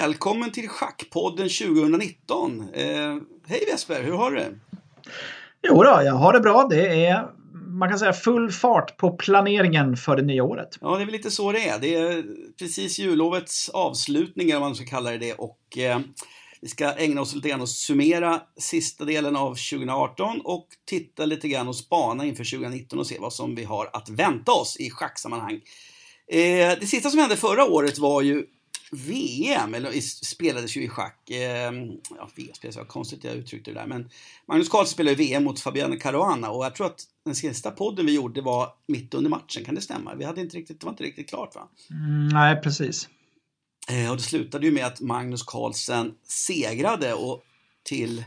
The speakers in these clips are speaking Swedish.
välkommen till Schackpodden 2019. Hej Jesper, hur har du det? Jo då, jag har det bra. Det är, man kan säga, full fart på planeringen för det nya året. Ja, det är väl lite så det är. Det är precis jullovets avslutning, eller vad man ska kalla det. Och vi ska ägna oss lite grann och summera sista delen av 2018 och titta lite grann och spana inför 2019 och se vad som vi har att vänta oss i schacksammanhang. Det sista som hände förra året var ju VM, eller spelades ju i schack. VM spelades, var konstigt jag uttryckte det där. Men Magnus Carlsen spelade VM mot Fabiano Caruana och jag tror att den sista podden vi gjorde var mitt under matchen, kan det stämma? Det var inte riktigt klart, va? Nej, precis. Och det slutade ju med att Magnus Carlsen segrade och till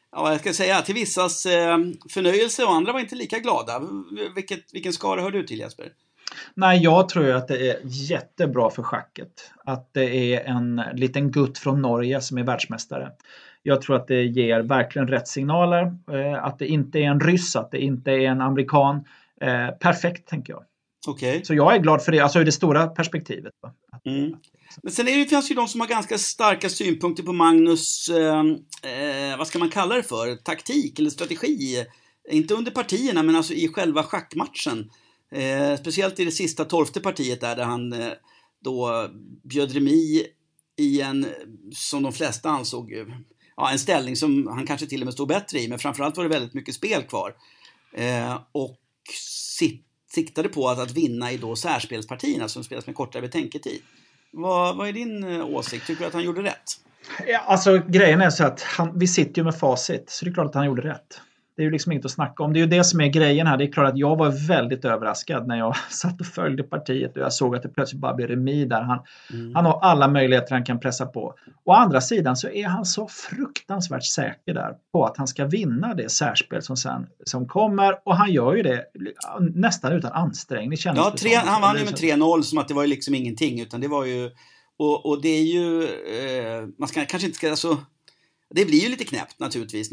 vissas förnöjelse, och andra var inte lika glada. Vilken skara hör du till, Jesper? Nej, jag tror att det är jättebra för schacket att det är en liten gutt från Norge som är världsmästare. Jag tror att det ger verkligen rätt signaler, att det inte är en ryss, att det inte är en amerikan. Perfekt, tänker jag. Okay. Så jag är glad för det, alltså i det stora perspektivet. Mm. Men sen finns ju de som har ganska starka synpunkter på Magnus, vad ska man kalla det för, taktik eller strategi. Inte under partierna, men alltså i själva schackmatchen. Speciellt i det sista 12:e partiet där han då bjöd remi i en, som de flesta ansåg, en ställning som han kanske till och med stod bättre i, men framförallt var det väldigt mycket spel kvar. Och siktade på att vinna i då särspelspartierna som spelas med kortare betänketid. Vad är din åsikt? Tycker du att han gjorde rätt? Ja, alltså grejen är så att vi sitter ju med facit, så det är klart att han gjorde rätt. Det är ju liksom inget att snacka om. Det är ju det som är grejen här. Det är klart att jag var väldigt överraskad när jag satt och följde partiet och jag såg att det plötsligt bara blev remis där. Han har alla möjligheter han kan pressa på. Å andra sidan så är han så fruktansvärt säker där på att han ska vinna det särspel som kommer, och han gör ju det nästan utan ansträngning. Ja, han vann ju med 3-0 som att det var ju liksom ingenting, utan det var ju och det är ju man ska kanske inte alltså. Det blir ju lite knäppt naturligtvis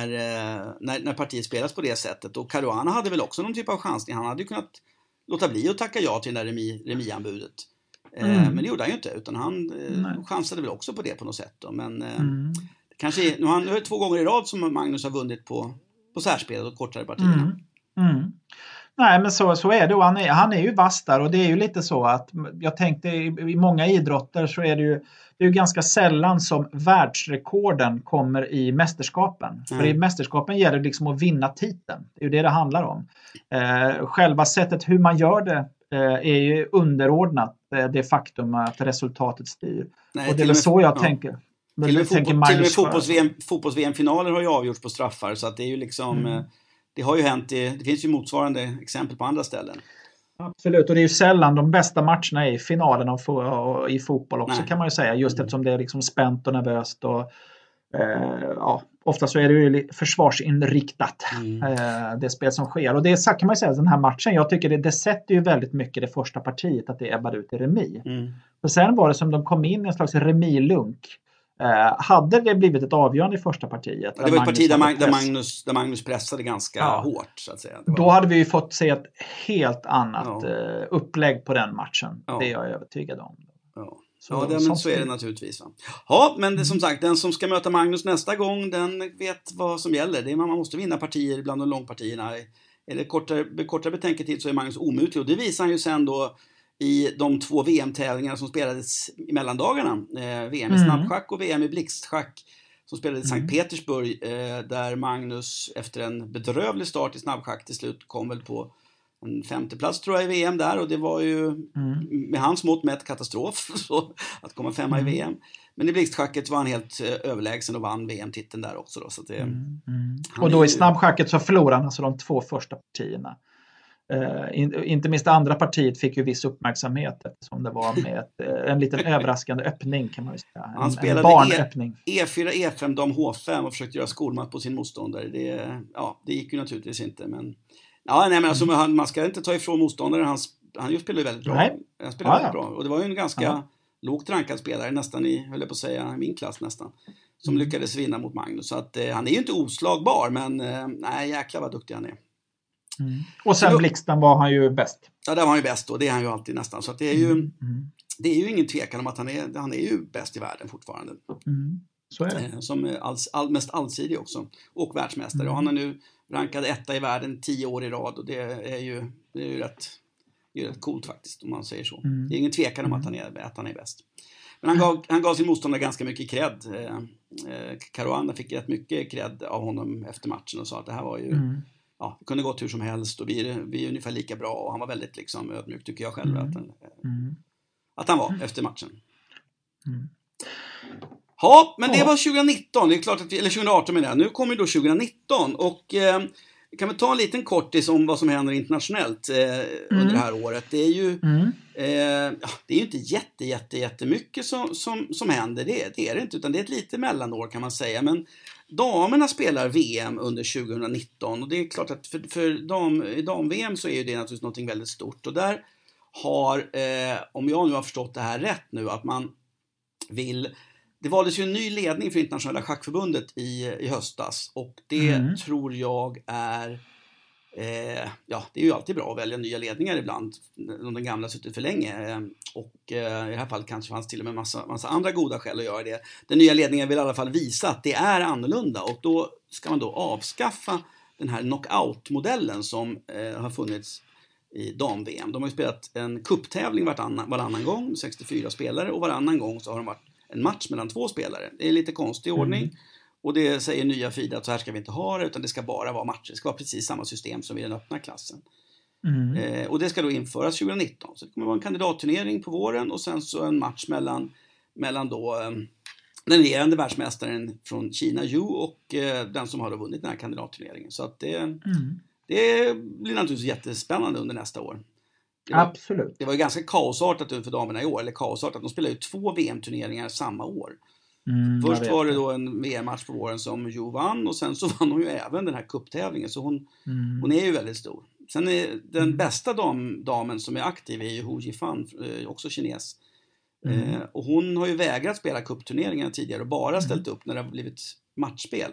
när partiet spelas på det sättet. Och Caruana hade väl också någon typ av chansning. Han hade ju kunnat låta bli att tacka ja till det där remianbudet. Men det gjorde han ju inte. Utan han chansade väl också på det på något sätt. Då. Men kanske, nu är det 2 gånger i rad som Magnus har vunnit på särspelet och kortare partierna. Nej, men så är det. Och han är ju vass där, och det är ju lite så att jag tänkte i många idrotter så är det är ju ganska sällan som världsrekorden kommer i mästerskapen. För i mästerskapen gäller det liksom att vinna titeln. Det är ju det handlar om. Själva sättet hur man gör det är ju underordnat det faktum att resultatet styr. Nej, och det är väl så jag tänker. Till och med fotbolls-VM-finaler har ju avgjorts på straffar, så att det är ju liksom... Det har ju hänt, det finns ju motsvarande exempel på andra ställen. Absolut, och det är ju sällan de bästa matcherna i finalen och i fotboll också. Nej. Kan man ju säga. Just eftersom det är liksom spänt och nervöst. Och, ofta så är det ju försvarsinriktat det spel som sker. Och det kan man ju säga, den här matchen, jag tycker det sätter ju väldigt mycket det första partiet att det ebbade ut i remi. Och sen var det som de kom in i en slags remilunk. Hade det blivit ett avgörande i första partiet? Det var ett parti där Magnus pressade ganska hårt, så att säga. Då hade vi ju fått se ett helt annat upplägg på den matchen. Det är jag övertygad om. Så är det naturligtvis. Va? Ja, men som sagt, den som ska möta Magnus nästa gång, den vet vad som gäller. Det är man måste vinna partier bland de långpartierna. Eller kortare betänketid så är Magnus omutlig. Och det visar han ju sen då i de 2 VM-tävlingar som spelades i mellandagarna. VM i snabbschack och VM i blixtschack som spelades i Sankt Petersburg, där Magnus efter en bedrövlig start i snabbschack till slut kom väl på en 5:e plats tror jag i VM där, och det var ju med hans mått mätt katastrof så att komma 5:a i VM. Men i blixtschacket var han helt överlägsen och vann VM-titeln där också då, så att och då i snabbschacket så förlorade han alltså de 2 första partierna. Inte minst det andra partiet fick ju viss uppmärksamhet eftersom det var med en liten överraskande öppning, kan man ju säga. Han spelade barnöppning. E4, E5, dam H5 och försökte göra skolmat på sin motståndare. Det gick ju naturligtvis inte, men alltså, man ska inte ta ifrån motståndaren. Han spelade väldigt bra. Han spelade väldigt bra, och det var ju en ganska lågt rankad spelare, nästan höll jag på att säga, min klass nästan, som lyckades vinna mot Magnus. Så att han är ju inte oslagbar, men jäklar vad duktig han är. Och sen Blixten var han ju bäst. Ja, där var han ju bäst, och det är han ju alltid nästan. Så att det är ju det är ju ingen tvekan om att han är ju bäst i världen fortfarande. Så är det. Som är mest allsidig också. Och världsmästare. Och han är nu rankad 1 i världen 10 år i rad. Och det är ju rätt coolt faktiskt, om man säger så. Det är ingen tvekan om att han är bäst. Men han gav sin motståndare ganska mycket cred. Caruana fick rätt mycket cred av honom efter matchen och sa att det här var ju... Ja, det kunde gått hur som helst och vi är ungefär lika bra, och han var väldigt liksom ödmjuk, tycker jag själv att han var efter matchen. Ja, men det var 2019, det är klart att eller 2018 med det. Nu kommer då 2019 och kan vi ta en liten kortis om vad som händer internationellt under det här året. Det är ju det är ju inte jättemycket som händer, det är det inte, utan det är ett lite mellanår kan man säga, men damerna spelar VM under 2019, och det är klart att för dam-VM så är ju det naturligtvis något väldigt stort, och där har, om jag nu har förstått det här rätt nu, att man det valdes ju en ny ledning för internationella schackförbundet i höstas, och det tror jag är det är ju alltid bra att välja nya ledningar ibland om den gamla suttit för länge, och i det här fallet kanske fanns till och med massa andra goda skäl att göra det. Den nya ledningen vill i alla fall visa att det är annorlunda, och då ska man då avskaffa den här knockout-modellen som har funnits i dam-VM. De har ju spelat en kupptävling varannan gång, 64 spelare, och varannan gång så har de varit en match mellan 2 spelare. Det är lite konstig ordning. Och det säger nya FIDE att så här ska vi inte ha det, utan det ska bara vara matcher. Det ska vara precis samma system som i den öppna klassen. Och det ska då införas 2019. Så det kommer vara en kandidatturnering på våren, och sen så en match mellan då den regerande världsmästaren från Kina, Yu, och den som har då vunnit den här kandidatturneringen. Så att det blir naturligtvis jättespännande under nästa år. Absolut. Det var ju ganska kaosartat för damerna i år, eller kaosartat. De spelade ju 2 VM-turneringar samma år. Först var det då en VM-match på våren som Yu vann, och sen så vann hon ju även den här kupptävlingen, så hon är ju väldigt stor. Sen är den bästa damen som är aktiv är ju Hu Jifan, också kines. Och hon har ju vägrat spela kuppturneringar tidigare och bara ställt upp när det har blivit matchspel.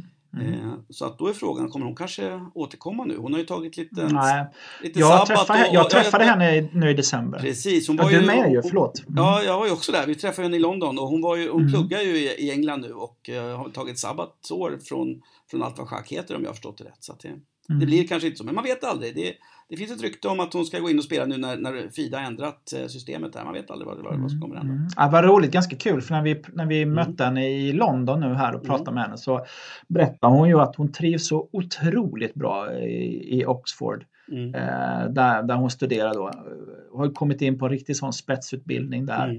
Så att då är frågan, kommer hon kanske återkomma nu? Hon har ju tagit lite sabbat. Jag träffade henne nu i december. Precis. Hon var ju med ju, förlåt. Ja, jag var ju också där. Vi träffade henne i London, och hon pluggar ju i England nu och har tagit sabbatsår från allt vad schack heter, om jag har förstått det rätt. Så att det blir kanske inte så, men man vet aldrig. Det finns ett rykte om att hon ska gå in och spela nu när FIDE har ändrat systemet där. Man vet aldrig vad som kommer hända. Ja, vad roligt, ganska kul, för när vi mötte henne i London nu här och pratade med henne, så berättade hon ju att hon trivs så otroligt bra i Oxford. Där hon studerar då. Har kommit in på en riktig sån spetsutbildning där.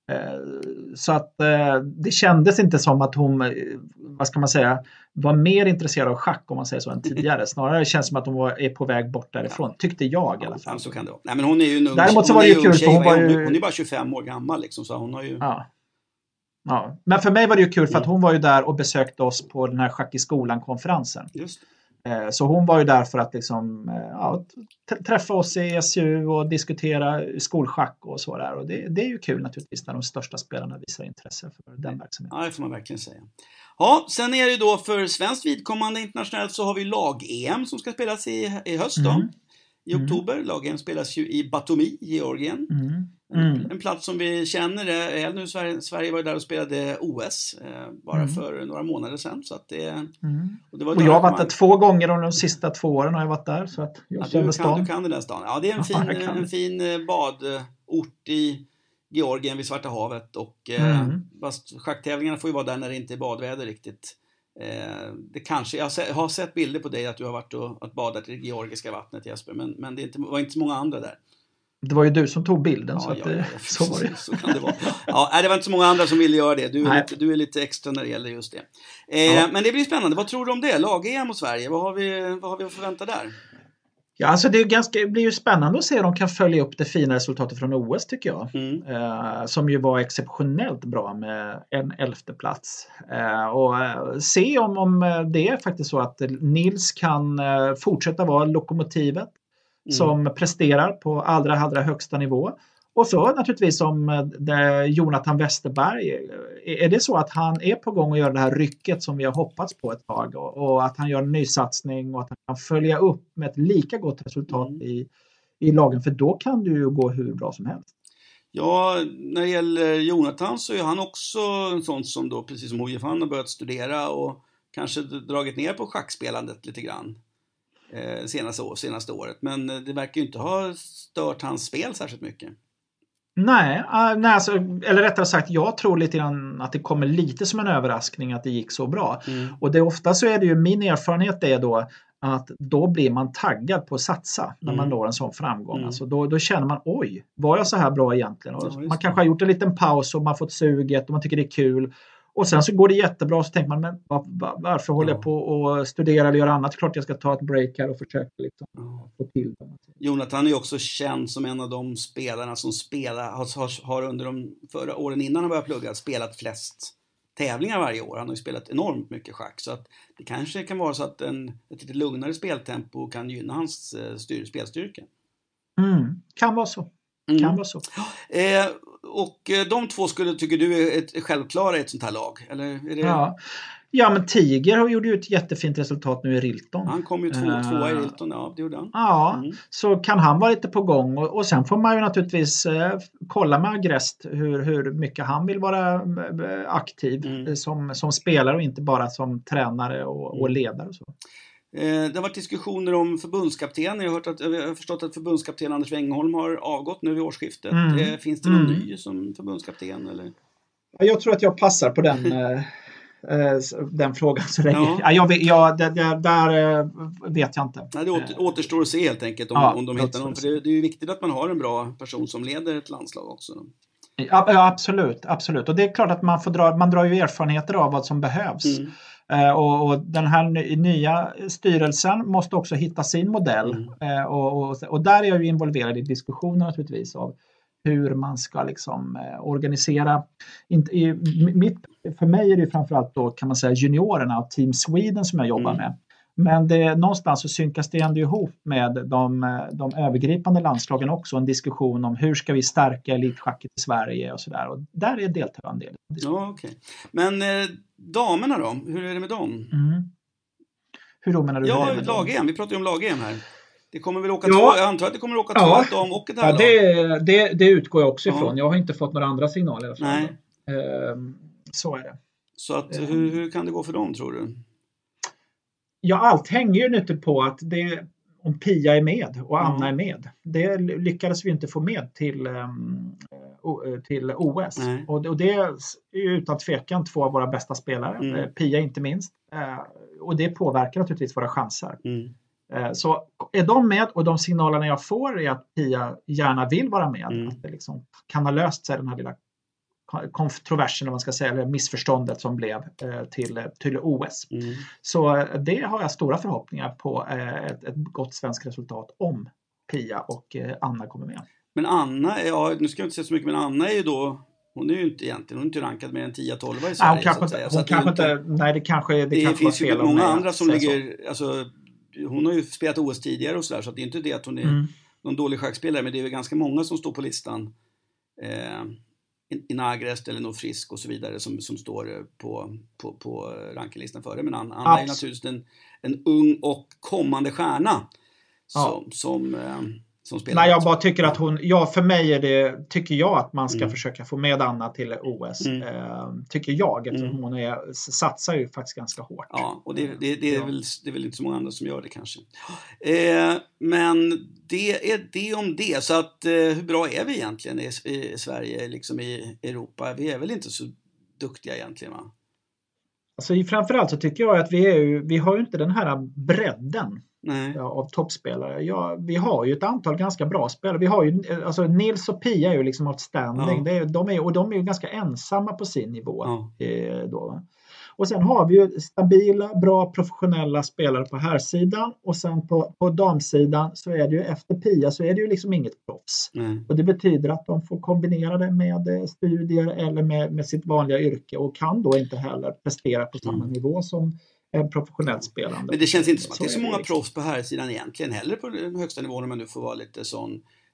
Så att det kändes inte som att hon, vad ska man säga, var mer intresserad av schack, om man säger så, än tidigare. Snarare känns det som att hon är på väg bort därifrån, tyckte jag i alla fall. Så kan det vara. Nej, men hon är ju en ung, däremot så var det ju kul, för hon är bara 25 år gammal liksom, så hon har ju... Ja. Men för mig var det ju kul, för att hon var ju där och besökte oss på den här Schack i skolan-konferensen. Just. Så hon var ju där för att liksom, träffa oss i ESU och diskutera skolschack och så där. Och det är ju kul naturligtvis när de största spelarna visar intresse för den verksamheten. Ja, det får man verkligen säga. Ja, sen är det då för svenskt vidkommande internationellt, så har vi lag-EM som ska spelas i höst då. I oktober. Lag-EM spelas ju i Batumi, Georgien. En plats som vi känner. Nu Sverige var där och spelade OS bara för några månader sedan. Så att och jag har varit där 2 gånger de sista 2 åren har jag varit där. Så att jag känner stan. Du kan den där stan. Ja, det är en fin badort i Georgien vid Svarta havet. Och schacktävlingarna får ju vara där när det inte är badväder riktigt. Det kanske, jag har sett bilder på dig att du har varit och badat i det georgiska vattnet, Jesper, men det var inte så många andra där. Det var ju du som tog bilden, så var det. Så kan det vara. Det var inte så många andra som ville göra det. Du är lite extra när det gäller just det. Men det blir spännande. Vad tror du om det? Lag-EM och Sverige, vad har vi att förvänta där? Ja, alltså det blir ju spännande att se om de kan följa upp det fina resultatet från OS, tycker jag. Som ju var exceptionellt bra med en 11:e plats. Och se om det är faktiskt så att Nils kan fortsätta vara lokomotivet som presterar på allra högsta nivå. Och så naturligtvis som Jonathan Westerberg. Är det så att han är på gång att göra det här rycket som vi har hoppats på ett tag och att han gör en nysatsning och att han kan följa upp med ett lika gott resultat i lagen, för då kan det ju gå hur bra som helst. Ja, när det gäller Jonathan så är han också en sån som då, precis som HIF, han har börjat studera och kanske dragit ner på schackspelandet lite grann senaste året. Men det verkar ju inte ha stört hans spel särskilt mycket. Nej, alltså, eller rättare sagt, jag tror lite grann att det kommer lite som en överraskning att det gick så bra. Och ofta så är det ju, min erfarenhet är då att då blir man taggad på att satsa när man når en sån framgång. Alltså då känner man, oj, var jag så här bra egentligen? Och man kanske har gjort en liten paus och man har fått suget och man tycker det är kul. Och sen så går det jättebra och så tänker man, men varför håller jag på att studera eller göra annat? Klart jag ska ta ett break här och försöka liksom få till det. Jonathan är ju också känd som en av de spelarna som har under de förra åren innan han började plugga spelat flest tävlingar varje år. Han har ju spelat enormt mycket schack, så att det kanske kan vara så att ett lite lugnare speltempo kan gynna hans spelstyrka. Kan vara så. Kan vara så. Och de två tycker du är självklara i ett sånt här lag? Eller är det... Ja, men Tiger gjorde ju ett jättefint resultat nu i Rilton. Han kom ju tvåa i Rilton, ja, det gjorde han. Ja, så kan han vara lite på gång. Och sen får man ju naturligtvis kolla med Agrest hur mycket han vill vara aktiv som spelare och inte bara som tränare och ledare och så. Det har varit diskussioner om förbundskapten. Jag har förstått att förbundskapten Anders Wengholm har avgått nu vid årsskiftet. Finns det någon ny som förbundskapten? Eller? Jag tror att jag passar på den frågan så länge. Där vet jag inte. Nej, det återstår att se helt enkelt om de hittar någon. För det är ju viktigt att man har en bra person som leder ett landslag också. Ja, absolut. Och det är klart att man drar ju erfarenheter av vad som behövs. Och den här nya styrelsen måste också hitta sin modell. Och där är jag ju involverad i diskussioner naturligtvis av hur man ska liksom organisera. För mig är det framförallt då, kan man säga, juniorerna av Team Sweden som jag jobbar med. Men någonstans så synkas det ändå ihop med de övergripande landslagen också. En diskussion om hur ska vi stärka elitschacket i Sverige och sådär. Och där är deltar en del. Ja, okej. Men damerna då? Hur är det med dem? Hur då menar du? Ja, lag-EM. Vi pratar ju om lag-EM här. Det kommer väl åka två. Jag antar att det kommer åka två dam och ett herrlag. Det utgår jag också ifrån. Jag har inte fått några andra signaler. Nej. Så är det. Så att, hur kan det gå för dem, tror du? Ja, allt hänger ju nu på att om Pia är med och Anna är med. Det lyckades vi inte få med till OS. Och det är utan tvekan två av våra bästa spelare. Pia inte minst. Och det påverkar naturligtvis våra chanser. Så är de med och de signalerna jag får är att Pia gärna vill vara med. Att det liksom kan ha löst sig den här lilla kontroversen, om man ska säga, eller missförståndet som blev till OS. Så det har jag stora förhoppningar på ett gott svenskt resultat om Pia och Anna kommer med. Men Anna, nu ska jag inte säga så mycket, men Anna är ju då, hon är ju inte egentligen, hon är inte rankad med en 10-12 i Sverige. Det finns ju många andra som ligger, alltså, hon har ju spelat OS tidigare och sådär, så att det är inte det att hon är någon dålig schackspelare, men det är ju ganska många som står på listan. In Agrest eller Frisk och så vidare som står på rankinglistan före. Men Anna är naturligtvis en ung och kommande stjärna som spelar. Nej, jag bara tycker att för mig tycker jag att man ska försöka få med Anna till OS. Tycker jag, eftersom hon satsar ju faktiskt ganska hårt. Ja, och det är väl inte så många andra som gör det kanske. Men det är det om det. Så att hur bra är vi egentligen i Sverige, liksom i Europa? Vi är väl inte så duktiga egentligen, va? Alltså framförallt så tycker jag att vi har ju inte den här bredden. Av toppspelare. Vi har ju ett antal ganska bra spelare. Vi har ju, alltså Nils och Pia är ju liksom outstanding. De är ju ganska ensamma på sin nivå. Då. Och sen har vi ju stabila, bra, professionella spelare på här sidan. Och sen på damsidan så är det ju efter Pia så är det ju liksom inget proffs. Och det betyder att de får kombinera det med studier eller med sitt vanliga yrke. Och kan då inte heller prestera på samma nivå som en professionellt spelande. Men det känns inte som att det är så många proffs på här sidan egentligen heller på den högsta nivån, om man nu får vara lite sån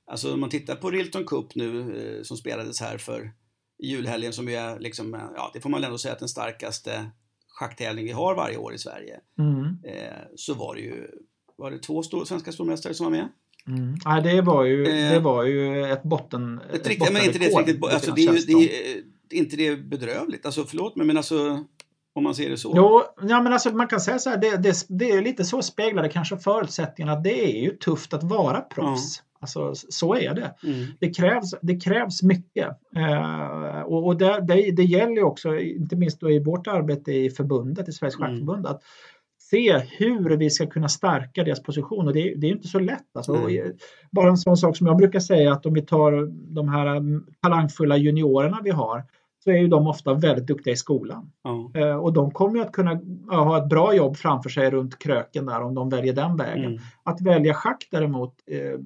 Alltså om man tittar på Rilton Cup nu som spelades här för julhelgen, som är liksom, ja, det får man ändå säga att den starkaste schacktävling vi har varje år i Sverige. Så var det 2 svenska stormästare som var med. Ja, det var ju ett botten. Men inte det riktigt, alltså det är inte det bedrövligt. Alltså förlåt mig, men alltså om man ser det så. Jo, ja, men alltså man kan säga så här, det är lite så speglade kanske förutsättningarna. Det är ju tufft att vara proffs. Ja. Alltså så är det. Det krävs mycket. Och det gäller ju också, inte minst då i vårt arbete i förbundet, i Sveriges Schackförbund, att se hur vi ska kunna stärka deras position. Och det är ju inte så lätt. Alltså, bara en sån sak som jag brukar säga, att om vi tar de här talangfulla juniorerna vi har, så är ju de ofta väldigt duktiga i skolan. Och de kommer ju att kunna ha ett bra jobb framför sig runt kröken där, om de väljer den vägen. Att välja schack däremot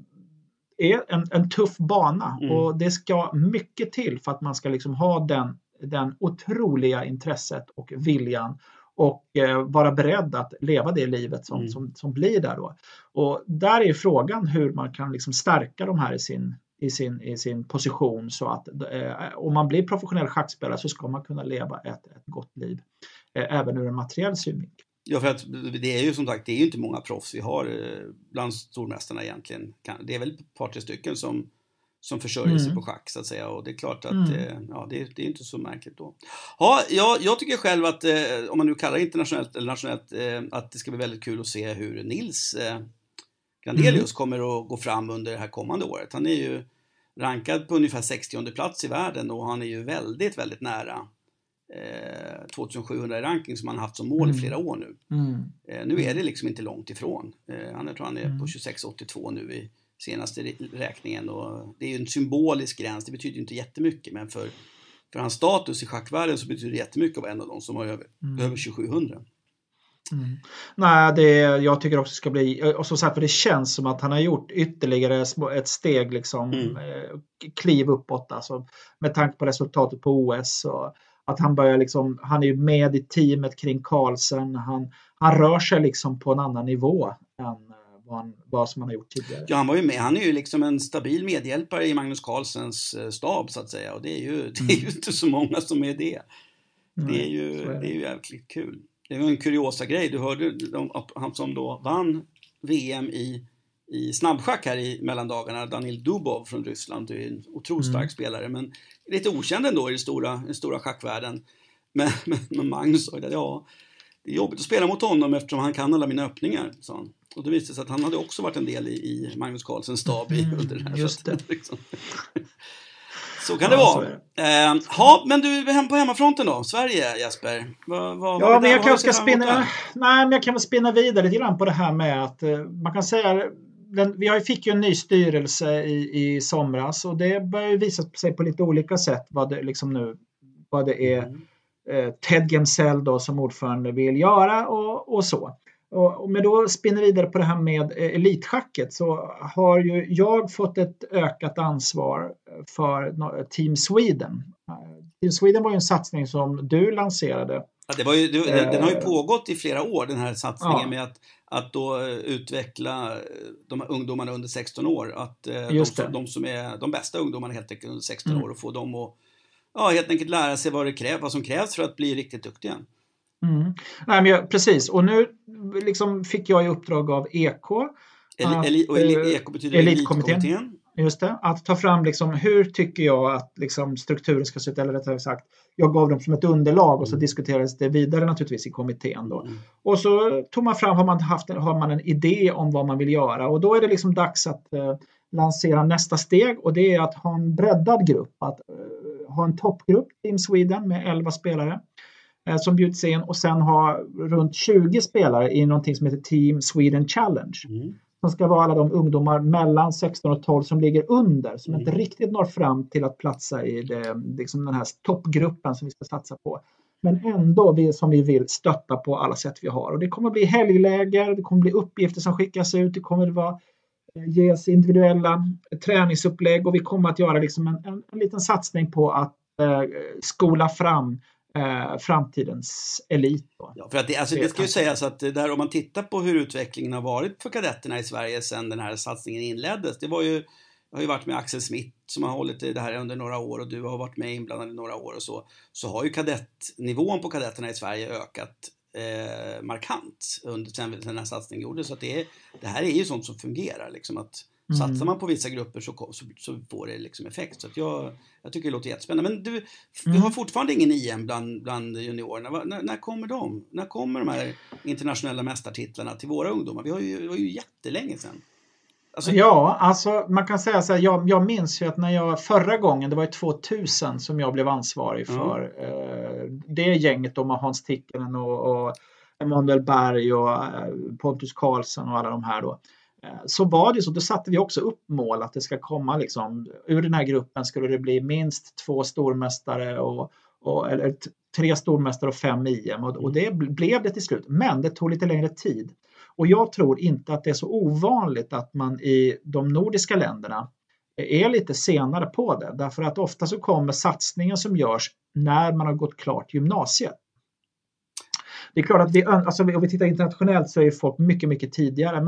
är en tuff bana. Och det ska mycket till för att man ska liksom ha den otroliga intresset och viljan och vara beredd att leva det livet som blir där då. Och där är frågan hur man kan liksom stärka de här i sin position, så att om man blir professionell schackspelare så ska man kunna leva ett gott liv även ur en materiell synvinkel. Ja, för att det är ju som sagt, det är ju inte många proffs vi har bland stormästarna egentligen. Det är väl ett par, 3 stycken som försörjer sig på schack så att säga, och det är klart att det är inte så märkligt då. Ja, jag tycker själv att om man nu kallar det internationellt eller nationellt, att det ska bli väldigt kul att se hur Nils Grandelius kommer att gå fram under det här kommande året. Han är ju rankad på ungefär 60:e plats i världen, och han är ju väldigt, väldigt nära 2700 i ranking som han har haft som mål i flera år nu. Nu är det liksom inte långt ifrån. Jag tror han är på 26,82 nu i senaste räkningen, och det är ju en symbolisk gräns. Det betyder ju inte jättemycket, men för hans status i schackvärlden så betyder det jättemycket att vara en av de som har över 2700. Nej, jag tycker också ska bli, och så sagt, för det känns som att han har gjort ytterligare ett steg liksom, kliv uppåt, alltså, med tanke på resultatet på OS, och att han börjar liksom, han är ju med i teamet kring Carlsen, han rör sig liksom på en annan nivå än vad som han har gjort tidigare. Ja, han var ju med. Han är ju liksom en stabil medhjälpare i Magnus Carlsens stab så att säga, och det är ju inte så många som är det. Det är ju jävligt kul. Det var en kuriosa grej. Du hörde han som då vann VM i snabbschack här i mellandagarna, Danil Dubov från Ryssland. Det är en otroligt stark spelare, men lite okänd ändå i den stora schackvärlden. Men Magnus sa att det är jobbigt att spela mot honom eftersom han kan alla mina öppningar, sa han. Och det visade sig att han hade också varit en del i Magnus Carlsens stab under det här. Just det. Liksom. Så kan det vara. Men du, på hemmafronten då? Sverige, Jesper? Men jag kan väl spinna vidare lite grann på det här med att man kan säga, vi fick ju en ny styrelse i somras, och det börjar ju visa sig på lite olika sätt vad det är Ted Gemsell då som ordförande vill göra och så. Men då spinner vidare på det här med elitschacket, så har ju jag fått ett ökat ansvar för Team Sweden. Team Sweden var ju en satsning som du lanserade. Ja, den har ju pågått i flera år, den här satsningen med att då utveckla de här ungdomarna under 16 år. Att de som är de bästa ungdomarna helt enkelt under 16 år, och få dem att helt enkelt lära sig vad som krävs för att bli riktigt duktiga. Nej, men precis, och nu liksom fick jag i uppdrag av EK, EK betyder elitkommittén. Just det, att ta fram liksom, hur tycker jag att liksom, strukturen ska se ut, eller rättare sagt, jag gav dem som ett underlag och så diskuterades det vidare naturligtvis i kommittén då. Och så tog man fram, har man en idé om vad man vill göra, och då är det liksom dags att lansera nästa steg, och det är att ha en breddad grupp, att ha en toppgrupp Team Sweden med 11 spelare som bjuds in, och sen ha runt 20 spelare i någonting som heter Team Sweden Challenge. Som ska vara alla de ungdomar mellan 16 och 12 som ligger under, som inte riktigt når fram till att platsa i liksom den här toppgruppen som vi ska satsa på. Men ändå som vi vill stötta på alla sätt vi har. Och det kommer bli helgläger, det kommer bli uppgifter som skickas ut, det kommer att ges individuella träningsupplägg, och vi kommer att göra liksom en liten satsning på att skola fram framtidens elit då. Ja, för att det ska ju sägas att där, om man tittar på hur utvecklingen har varit för kadetterna i Sverige sedan den här satsningen inleddes, det var ju jag har ju varit med Axel Smith som har hållit det här under några år och du har varit med inblandad i några år och så har ju kadettnivån på kadetterna i Sverige ökat markant sen den här satsningen gjordes. Så att det här är ju sånt som fungerar liksom, att satsar man på vissa grupper så får det liksom effekt. Så att jag tycker det låter jättespännande. Men vi har fortfarande ingen EM bland juniorerna. När kommer de? När kommer de här internationella mästartitlarna till våra ungdomar? Vi har ju jättelänge sedan. Alltså man kan säga så här, jag minns ju att när jag förra gången, det var ju 2000 som jag blev ansvarig för det gänget då med Hans Tikkanen och Emanuel Berg och Pontus Karlsson och alla de här då. Så var det så, då satte vi också upp mål att det ska komma liksom, ur den här gruppen skulle det bli minst 2 stormästare eller 3 stormästare och 5 EM och det blev det till slut, men det tog lite längre tid. Och jag tror inte att det är så ovanligt att man i de nordiska länderna är lite senare på det. Därför att ofta så kommer satsningen som görs när man har gått klart gymnasiet. Det är klart att om vi tittar internationellt så är folk mycket, mycket tidigare.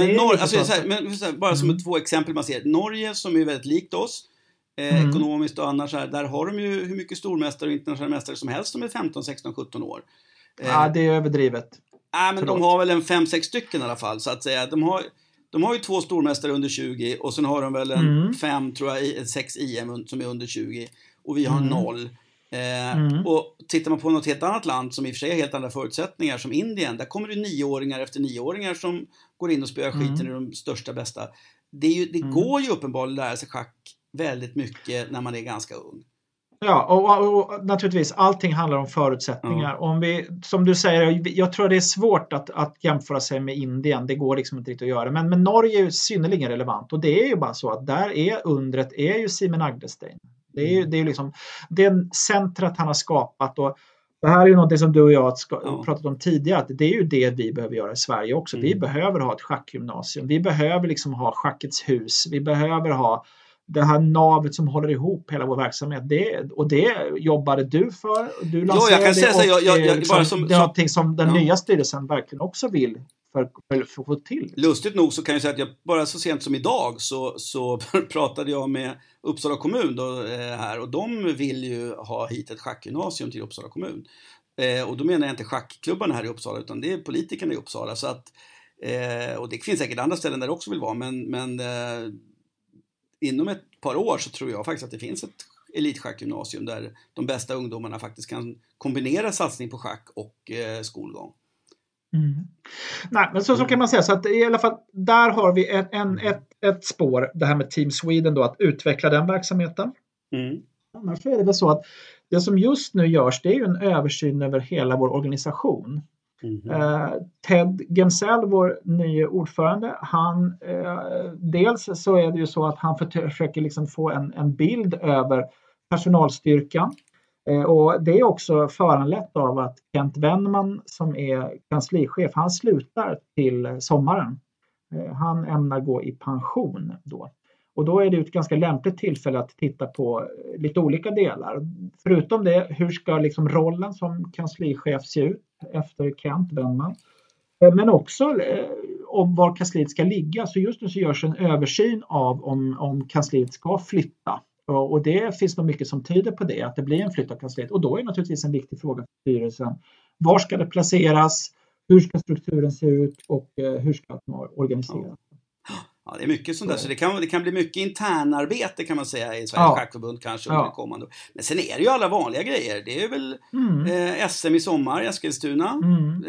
Bara som 2 exempel man ser. Norge som är väldigt likt oss. Ekonomiskt och annars här, där har de ju hur mycket stormästare och internationella mästare som helst som är 15, 16, 17 år. Ja, det är överdrivet. Men de har väl en 5-6 stycken i alla fall, så att säga. De har ju 2 stormästare under 20 och sen har de väl en 5, tror jag, 6 EM som är under 20 och vi har 0. Och tittar man på något helt annat land som i och för sig har helt andra förutsättningar som Indien, där kommer det 9-åringar efter 9-åringar som går in och spelar skiten i de största bästa. Det går ju uppenbarligen att lära sig schack väldigt mycket när man är ganska ung. Ja, och naturligtvis allting handlar om förutsättningar. Om vi, som du säger, jag tror det är svårt att jämföra sig med Indien. Det går liksom inte riktigt att göra. Men Norge är ju synnerligen relevant. Och det är ju bara så att där är undret är ju Simen Agdestein. Det är ju liksom det centret han har skapat. Och det här är ju något som du och jag har pratat om tidigare. Att det är ju det vi behöver göra i Sverige också. Vi behöver ha ett schackgymnasium. Vi behöver liksom ha Schackets hus. Vi behöver ha det här navet som håller ihop hela vår verksamhet. Det jobbade du för. Du lanserade jag kan säga så. Det är någonting som den nya styrelsen verkligen också vill för att få till. Lustigt nog så kan jag säga att jag bara så sent som idag så pratade jag med Uppsala kommun då, här. Och de vill ju ha hit ett schackgymnasium till Uppsala kommun. Och då menar jag inte schackklubbarna här i Uppsala utan det är politikerna i Uppsala. Så att, och det finns säkert andra ställen där det också vill vara. Men inom ett par år så tror jag faktiskt att det finns ett elitschackgymnasium där de bästa ungdomarna faktiskt kan kombinera satsning på schack och skolgång. Nej, men så kan man säga så att i alla fall där har vi ett spår, det här med Team Sweden då, att utveckla den verksamheten. Annars är det väl så att det som just nu görs, det är ju en översyn över hela vår organisation. Ted Gemsell, vår nya ordförande, han dels så är det ju så att han försöker liksom få en bild över personalstyrkan. Och det är också föranlett av att Kent Wennman som är kanslichef, han slutar till sommaren. Han ämnar gå i pension då. Och då är det ett ganska lämpligt tillfälle att titta på lite olika delar. Förutom det, hur ska liksom rollen som kanslichef se ut efter Kent Wennman? Men också om var kansliet ska ligga. Så just nu så görs en översyn av om kansliet ska flytta. Och det finns nog mycket som tyder på det, att det blir en flytt av kansliet. Och då är naturligtvis en viktig fråga för styrelsen. Var ska det placeras? Hur ska strukturen se ut? Och hur ska det organiseras? Ja, det är mycket sånt där. Så det kan bli mycket internarbete kan man säga i Sveriges Schackförbund kanske under kommande. Men sen är det ju alla vanliga grejer. Det är väl SM i sommar i Eskilstuna.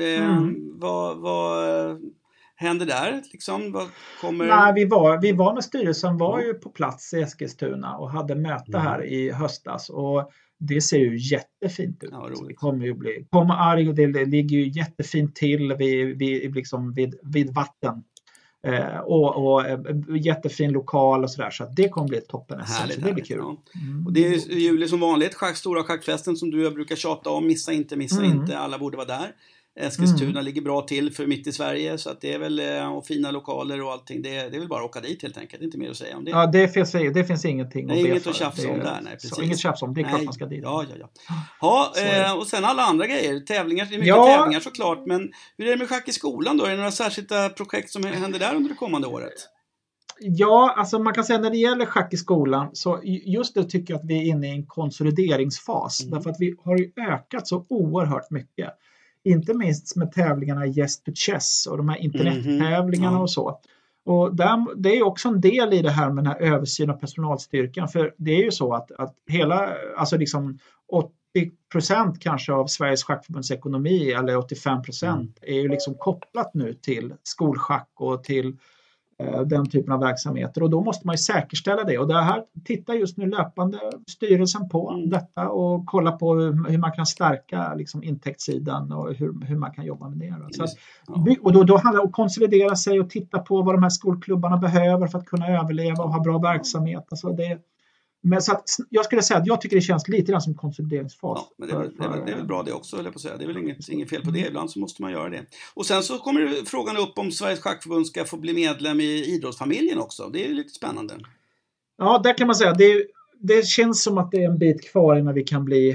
Vad händer där? Liksom? Vad kommer... Nej, vi var med styrelsen var ju på plats i Eskilstuna och hade möte här i höstas. Och det ser ju jättefint ut. Ja, det kommer ju bli... Det ligger ju jättefint till vid vatten. Och jättefin lokal och sådär, så att det kommer bli ett toppen. Härligt, så det blir kul. Ja. Och det är juli som vanligt, stora schackfesten som du brukar tjata om, missa inte, alla borde vara där. Eskilstuna ligger bra till för mitt i Sverige, så att det är väl och fina lokaler och allting, det är väl bara att åka dit helt enkelt, inte mer att säga om det. Ja, det finns ingenting att inget att tjafsa om där, nej, precis. Inget tjafs om, det är klart man ska dit. Ja, och sen alla andra grejer, tävlingar, det är mycket tävlingar såklart, men hur är det med schack i skolan då? Är det några särskilda projekt som händer där under det kommande året? Ja, alltså man kan säga när det gäller schack i skolan så just det tycker jag att vi är inne i en konsolideringsfas. Därför att vi har ju ökat så oerhört mycket. Inte minst med tävlingarna Yes to Chess och de här internettävlingarna och så. Och det är också en del i det här med den här översynen av personalstyrkan. För det är ju så att hela, alltså liksom 80% kanske av Sveriges schackförbunds ekonomi eller 85% är ju liksom kopplat nu till skolschack och till den typen av verksamheter och då måste man ju säkerställa det och det här tittar just nu löpande styrelsen på detta och kolla på hur man kan stärka liksom intäktssidan och hur man kan jobba med det. Så att, och då handlar det om att konsolidera sig och titta på vad de här skolklubbarna behöver för att kunna överleva och ha bra verksamhet. Alltså men så att, jag skulle säga att jag tycker det känns lite grann som konsolideringsfas. Ja, men det är väl bra det också, eller på att säga. Det är väl inget fel på det. Ibland så måste man göra det. Och sen så kommer frågan upp om Sveriges schackförbund ska få bli medlem i idrottsfamiljen också. Det är ju lite spännande. Ja, där kan man säga. Det känns som att det är en bit kvar innan vi kan bli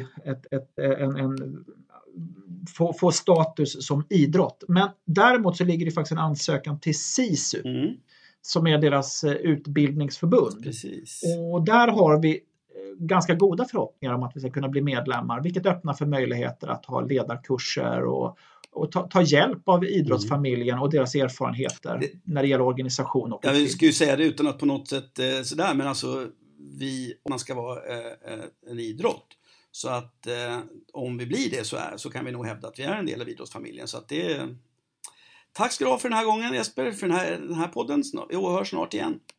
få status som idrott. Men däremot så ligger det faktiskt en ansökan till SISU. Som är deras utbildningsförbund. Precis. Och där har vi ganska goda förhoppningar om att vi ska kunna bli medlemmar. Vilket öppnar för möjligheter att ha ledarkurser och ta hjälp av idrottsfamiljen och deras erfarenheter när det gäller organisation. Och jag skulle ju säga det utan att på något sätt sådär. Men alltså man ska vara en idrott. Så att om vi blir det så kan vi nog hävda att vi är en del av idrottsfamiljen. Så att det är... Tack ska du ha för den här gången Jesper, för den här podden. Vi hörs snart igen.